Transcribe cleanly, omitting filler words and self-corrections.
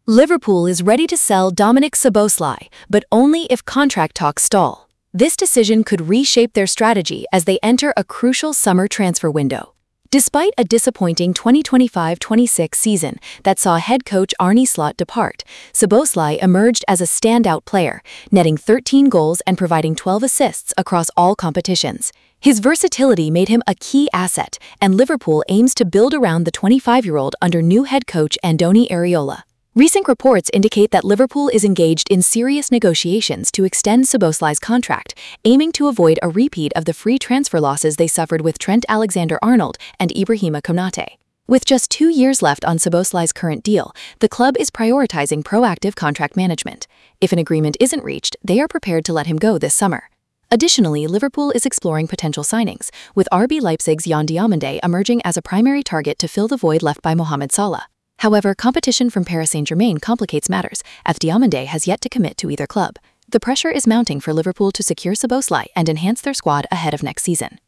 Liverpool is ready to sell Dominik Szoboszlai, but only if contract talks stall. This decision could reshape their strategy as they enter a crucial summer transfer window. Despite a disappointing 2025-26 season that saw head coach Arne Slot depart, Szoboszlai emerged as a standout player, netting 13 goals and providing 12 assists across all competitions. His versatility made him a key asset, and Liverpool aims to build around the 25-year-old under new head coach Andoni Iraola. Recent reports indicate that Liverpool is engaged in serious negotiations to extend Szoboszlai's contract, aiming to avoid a repeat of the free transfer losses they suffered with Trent Alexander-Arnold and Ibrahima Konate. With just 2 years left on Szoboszlai's current deal, the club is prioritizing proactive contract management. If an agreement isn't reached, they are prepared to let him go this summer. Additionally, Liverpool is exploring potential signings, with RB Leipzig's Jan Diomande emerging as a primary target to fill the void left by Mohamed Salah. However, competition from Paris Saint-Germain complicates matters, as Diomande has yet to commit to either club. The pressure is mounting for Liverpool to secure Szoboszlai and enhance their squad ahead of next season.